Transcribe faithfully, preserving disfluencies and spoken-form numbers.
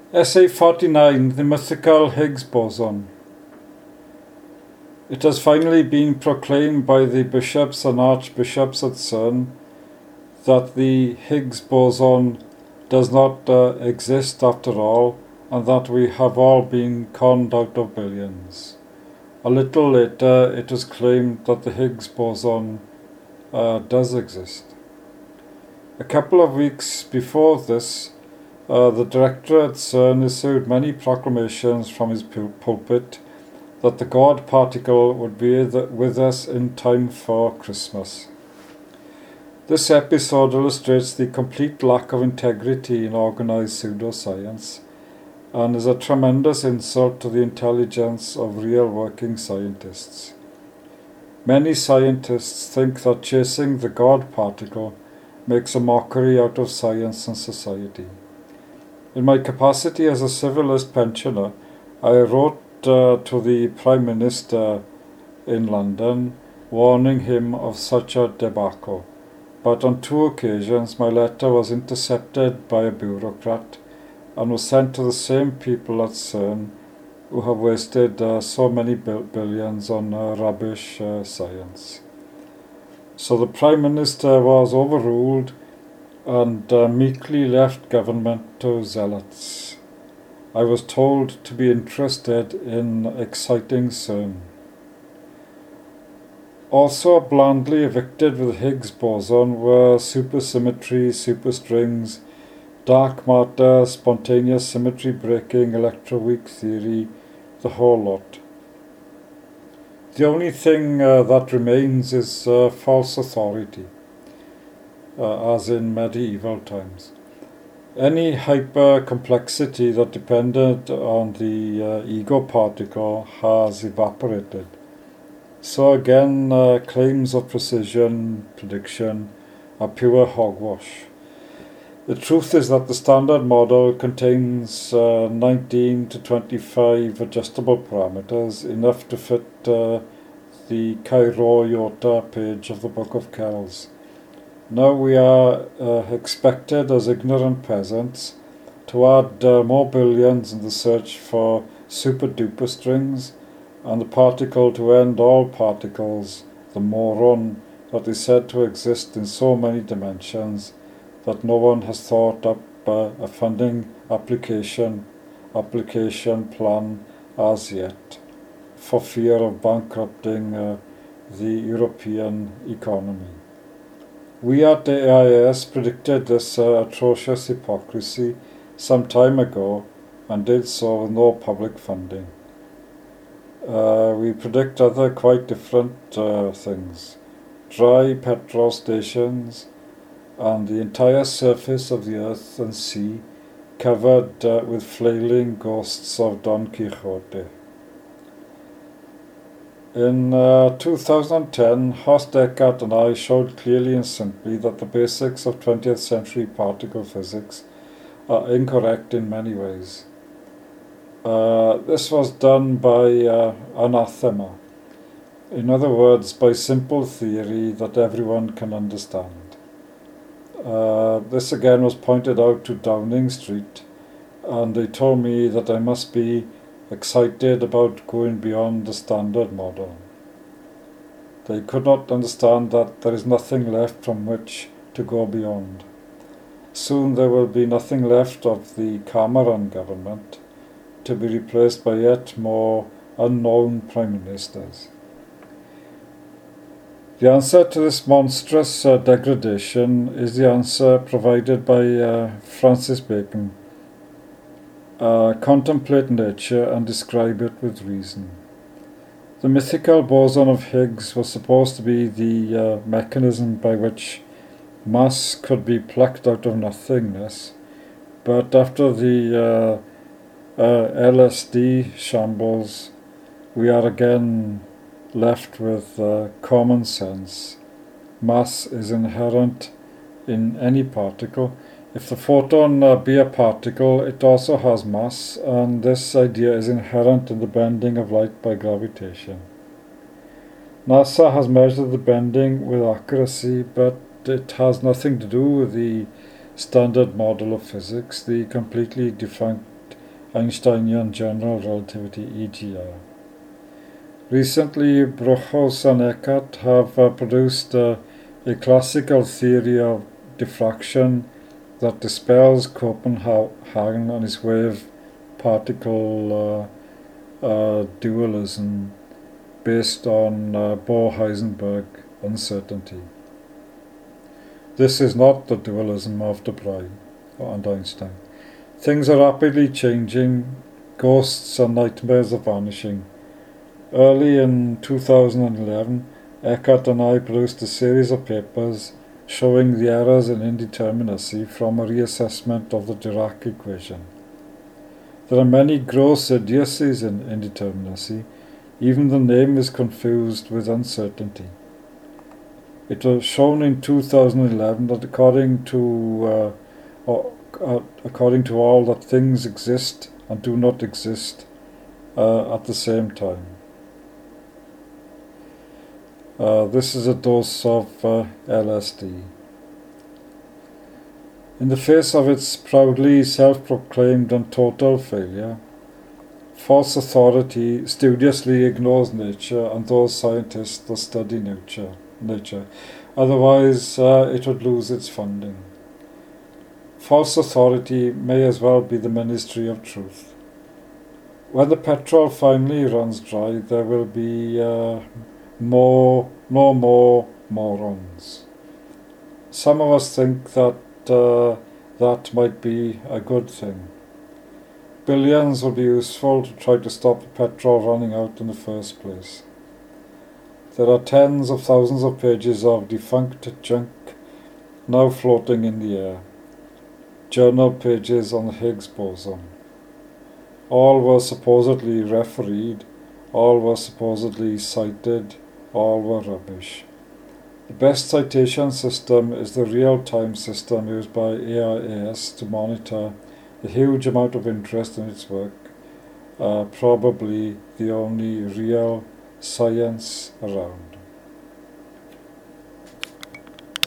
Essay forty-nine, the mythical Higgs boson. It has finally been proclaimed by the bishops and archbishops at CERN that the Higgs boson does not uh, exist after all, and that we have all been conned out of billions. A little later, it was claimed that the Higgs boson uh, does exist. A couple of weeks before this, uh, the director at CERN issued many proclamations from his pul- pulpit that the God particle would be with us in time for Christmas. This episode illustrates the complete lack of integrity in organized pseudoscience and is a tremendous insult to the intelligence of real working scientists. Many scientists think that chasing the God particle makes a mockery out of science and society. In my capacity as a civilist pensioner, I wrote uh, to the Prime Minister in London, warning him of such a debacle. But on two occasions my letter was intercepted by a bureaucrat and was sent to the same people at CERN who have wasted uh, so many bil- billions on uh, rubbish uh, science. So the Prime Minister was overruled and uh, meekly left government to zealots. I was told to be interested in exciting CERN. Also blandly evicted with Higgs boson were supersymmetry, superstrings, dark matter, spontaneous symmetry breaking, electroweak theory, the whole lot. The only thing uh, that remains is uh, false authority, uh, as in medieval times. Any hyper-complexity that depended on the uh, ego particle has evaporated. So again, uh, claims of precision prediction are pure hogwash. The truth is that the standard model contains uh, nineteen to twenty-five adjustable parameters, enough to fit uh, the Cairo Iota page of the Book of Kells. Now we are uh, expected as ignorant peasants to add uh, more billions in the search for super-duper strings and the particle to end all particles, the moron that is said to exist in so many dimensions that no one has thought up uh, a funding application application plan as yet, for fear of bankrupting uh, the European economy. We at the A I S predicted this uh, atrocious hypocrisy some time ago and did so with no public funding. Uh, we predict other quite different uh, things. Dry petrol stations and the entire surface of the earth and sea covered uh, with flailing ghosts of Don Quixote. In uh, two thousand ten, Horst Eckert and I showed clearly and simply that the basics of twentieth century particle physics are incorrect in many ways. Uh, this was done by uh, anathema. In other words, by simple theory that everyone can understand. Uh, this again was pointed out to Downing Street, and they told me that I must be excited about going beyond the standard model. They could not understand that there is nothing left from which to go beyond. Soon there will be nothing left of the Cameron government, to be replaced by yet more unknown prime ministers. The answer to this monstrous uh, degradation is the answer provided by uh, Francis Bacon. Uh, contemplate nature and describe it with reason. The mythical boson of Higgs was supposed to be the uh, mechanism by which mass could be plucked out of nothingness, but after the uh, uh, L S D shambles, we are again left with uh, common sense. Mass is inherent in any particle. If the photon uh, be a particle, it also has mass, and this idea is inherent in the bending of light by gravitation. NASA has measured the bending with accuracy, but it has nothing to do with the standard model of physics, the completely defunct Einsteinian General Relativity E G R. Recently, Brockhaus and Eckert have uh, produced uh, a classical theory of diffraction that dispels Copenhagen and his wave-particle uh, uh, dualism based on uh, Bohr-Heisenberg uncertainty. This is not the dualism of de Broglie and Einstein. Things are rapidly changing, ghosts and nightmares are vanishing. Early in two thousand eleven, Eckert and I produced a series of papers showing the errors in indeterminacy from a reassessment of the Dirac equation. There are many gross idiocies in indeterminacy. Even the name is confused with uncertainty. It was shown in two thousand eleven that according to uh, uh, according to all that things exist and do not exist uh, at the same time. Uh, this is a dose of uh, L S D. In the face of its proudly self-proclaimed and total failure, false authority studiously ignores nature and those scientists that study nature. nature. Otherwise, uh, it would lose its funding. False authority may as well be the ministry of truth. When the petrol finally runs dry, there will be uh, more, no more morons. Some of us think that uh, that might be a good thing. Billions would be useful to try to stop the petrol running out in the first place. There are tens of thousands of pages of defunct junk now floating in the air. Journal pages on the Higgs boson. All were supposedly refereed, all were supposedly cited, all were rubbish. The best citation system is the real-time system used by A I A S to monitor the huge amount of interest in its work, uh, probably the only real science around.